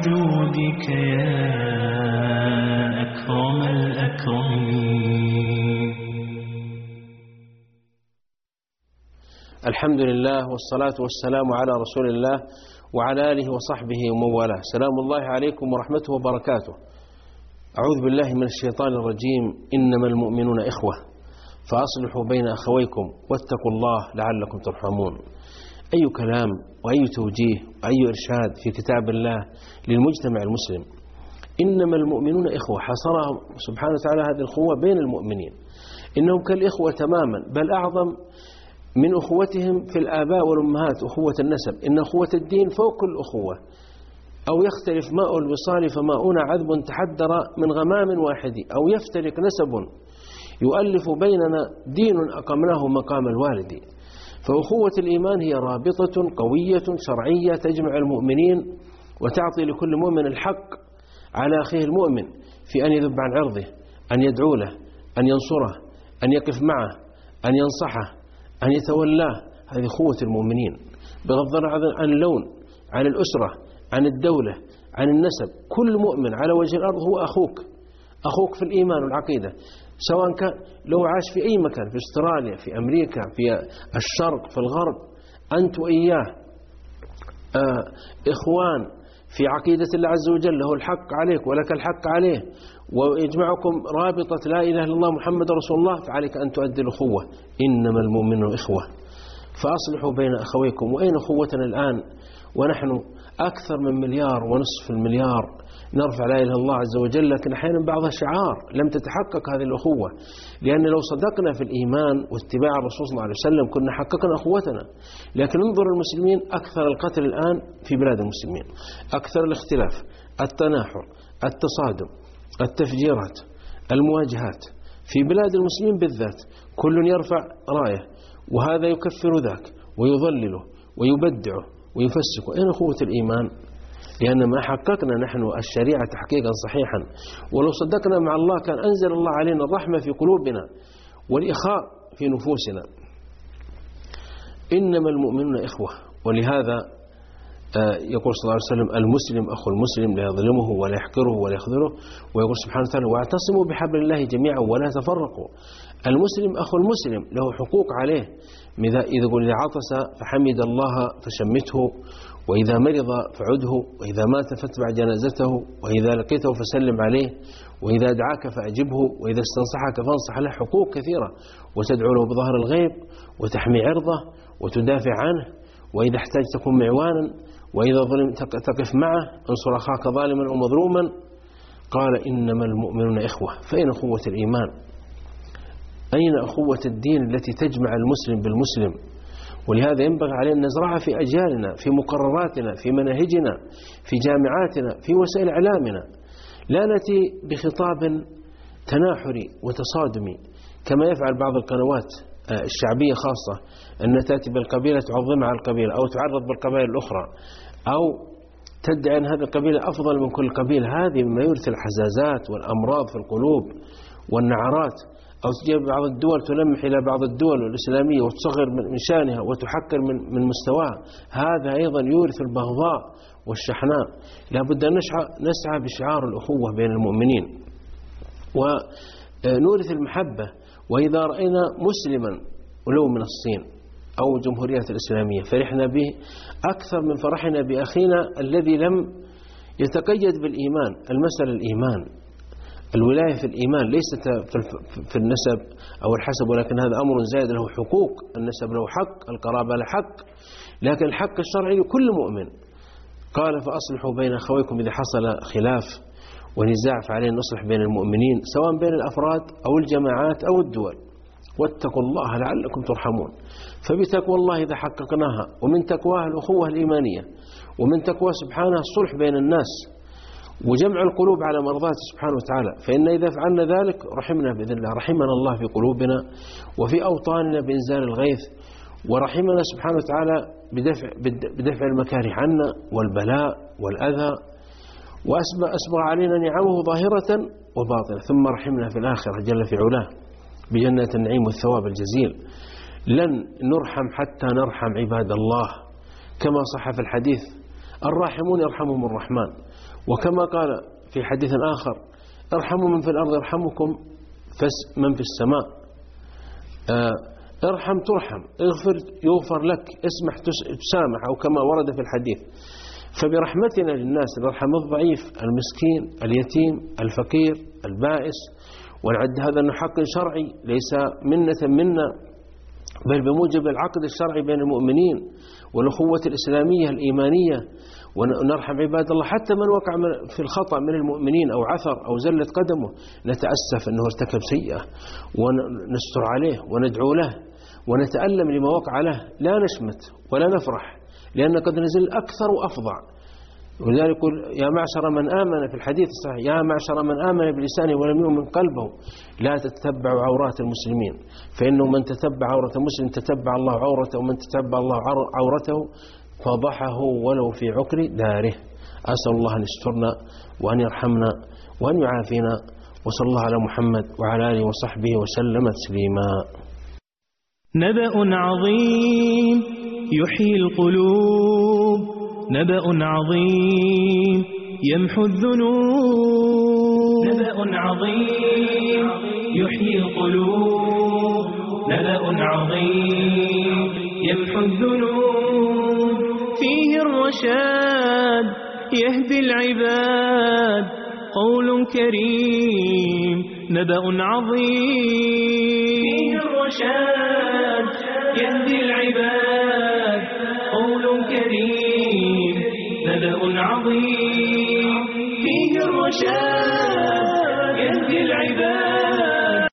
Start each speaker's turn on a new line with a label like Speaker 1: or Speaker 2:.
Speaker 1: وجودك يا أكرم الأكرمين.
Speaker 2: الحمد لله والصلاة والسلام على رسول الله وعلى آله وصحبه ومن والاه. سلام الله عليكم ورحمته وبركاته. أعوذ بالله من الشيطان الرجيم. إنما المؤمنون إخوة فأصلحوا بين أخويكم واتقوا الله لعلكم ترحمون. أي كلام وأي توجيه وأي إرشاد في كتاب الله للمجتمع المسلم. إنما المؤمنون إخوة، حصرهم سبحانه وتعالى هذه الأخوة بين المؤمنين، إنهم كالإخوة تماما، بل أعظم من أخوتهم في الآباء والأمهات أخوة النسب. إن أخوة الدين فوق الأخوة. أو يختلف ماء الوصال فماؤنا عذب تحدر من غمام واحد، أو يفترق نسب يؤلف بيننا دين أقمناه مقام الوالد. فأخوة الإيمان هي رابطة قوية شرعية تجمع المؤمنين وتعطي لكل مؤمن الحق على أخيه المؤمن في أن يذب عن عرضه، أن يدعو له، أن ينصره، أن يقف معه، أن ينصحه، أن يتولاه. هذه أخوة المؤمنين بغض النظر عن اللون، عن الأسرة، عن الدولة، عن النسب. كل مؤمن على وجه الأرض هو أخوك في الإيمان والعقيدة، سواء كان لو عاش في أي مكان، في استراليا، في أمريكا، في الشرق، في الغرب، أنت وإياه إخوان في عقيدة الله عز وجل. له الحق عليك ولك الحق عليه، ويجمعكم رابطة لا إله إلا الله محمد رسول الله، فعليك أن تؤدي الأخوة. إنما المؤمنون إخوة فأصلحوا بين أخويكم. وأين أخوتنا الآن ونحن أكثر من 1.5 مليار نرفع لا إله إلا الله عز وجل، لكن أحيانا بعضها شعار لم تتحقق هذه الأخوة. لأن لو صدقنا في الإيمان واتباع الرسول صلى الله عليه وسلم كنا حققنا أخوتنا. لكن انظر المسلمين، أكثر القتل الآن في بلاد المسلمين، أكثر الاختلاف، التناحر، التصادم، التفجيرات، المواجهات في بلاد المسلمين بالذات. كل يرفع راية، وهذا يكفر ذاك ويضلله ويبدعه ويفسقه. أين أخوة الإيمان؟ لأن ما حققنا نحن الشريعة تحقيقا صحيحا. ولو صدقنا مع الله كان أنزل الله علينا الرحمة في قلوبنا والإخاء في نفوسنا. إنما المؤمنون إخوة. ولهذا يقول صلى الله عليه وسلم: المسلم أخو المسلم لا يظلمه ولا يحقره ولا يخذله. ويقول سبحانه وتعالى: واعتصموا بحبل الله جميعا ولا تفرقوا. المسلم أخو المسلم له حقوق عليه. إذا قل إذا عطس فحمد الله فشمته، وإذا مرض فعده، وإذا مات فاتبع جنازته، وإذا لقيته فسلم عليه، وإذا دعاك فأجبه، وإذا استنصحك فانصح له. حقوق كثيرة، وتدعو له بظهر الغيب، وتحمي عرضه، وتدافع عنه، وإذا احتاج تكون معوانا، وإذا ظلم تقف معه، انصر أخاك ظالما أو مظلوما. قال: إنما المؤمنون إخوة. فأين أخوة الإيمان؟ أين أخوة الدين التي تجمع المسلم بالمسلم؟ ولهذا ينبغي علينا أن نزرعها في أجيالنا، في مقرراتنا، في مناهجنا، في جامعاتنا، في وسائل إعلامنا. لا نأتي بخطاب تناحري وتصادمي كما يفعل بعض القنوات الشعبية خاصة، أن تأتي بالقبيلة تعظمها على القبيلة، أو تعرض بالقبائل الأخرى، أو تدعي أن هذه القبيلة أفضل من كل قبيلة. هذه مما يورث الحزازات والأمراض في القلوب والنعرات. أو تجيب بعض الدول تلمح إلى بعض الدول الإسلامية وتصغر من شأنها وتحكر من مستواها. هذا أيضا يورث البغضاء والشحناء. لا بد أن نسعى بشعار الأخوة بين المؤمنين ونورث المحبة. وإذا رأينا مسلما ولو من الصين أو الجمهورية الإسلامية فرحنا به أكثر من فرحنا بأخينا الذي لم يتقيد بالإيمان. المسألة الإيمان، الولاية في الإيمان ليست في النسب أو الحسب، ولكن هذا أمر زائد له حقوق. النسب له حق، القرابة له حق، لكن الحق الشرعي لكل مؤمن. قال: فأصلحوا بين أخويكم. إذا حصل خلاف ونزاع فعلينا نصلح بين المؤمنين، سواء بين الأفراد أو الجماعات أو الدول. واتقوا الله لعلكم ترحمون. فبتقوى الله إذا حققناها، ومن تقواه الأخوة الإيمانية، ومن تقوى سبحانه الصلح بين الناس وجمع القلوب على مرضاته سبحانه وتعالى. فإن إذا فعلنا ذلك رحمنا بإذن الله، رحمنا الله في قلوبنا وفي أوطاننا بإنزال الغيث، ورحمنا سبحانه وتعالى بدفع المكاره عنا والبلاء والأذى، وأسبغ علينا نعمه ظاهرة وباطنة. ثم رحمنا في الآخرة جل في علاه بجنة النعيم والثواب الجزيل. لن نرحم حتى نرحم عباد الله، كما صح في الحديث الراحمون يرحمهم الرحمن. وكما قال في حديث آخر: ارحموا من في الأرض يرحمكم من في السماء. ارحم ترحم، اغفر يغفر لك، اسمح تسامح، أو كما ورد في الحديث. فبرحمتنا للناس نرحم الضعيف، المسكين، اليتيم، الفقير، البائس، ونعد هذا أنه حق شرعي ليس منة منا، بل بموجب العقد الشرعي بين المؤمنين والأخوة الإسلامية الإيمانية. ونرحم عباد الله حتى من وقع في الخطأ من المؤمنين أو عثر أو زلت قدمه، نتأسف أنه ارتكب سيئة ونستر عليه وندعو له ونتألم لما وقع له، لا نشمت ولا نفرح، لأن قد نزل أكثر وأفظع. ولذلك يقول: يا معشر من آمن، في الحديث الصحيح: يا معشر من آمن بلسانه ولم يؤمن قلبه لا تتبعوا عورات المسلمين، فإنه من تتبع عورة مسلم تتبع الله عورته، ومن تتبع الله عورته فضحه ولو في عقر داره. أسأل الله أن يسترنا وأن يرحمنا وأن يعافينا، وصلى الله على محمد وعلى آله وصحبه وسلم تسليما.
Speaker 1: نبأ عظيم يحيي القلوب، نبأ عظيم يمحو الذنوب، نبأ عظيم يحيي القلوب، نبأ عظيم يمحو الذنوب، فيه الرشاد يهدي العباد، قول كريم نبأ عظيم، فيه الرشاد يهدي العباد، قول كريم نبأ عظيم، فيه الرشاد يهدي العباد.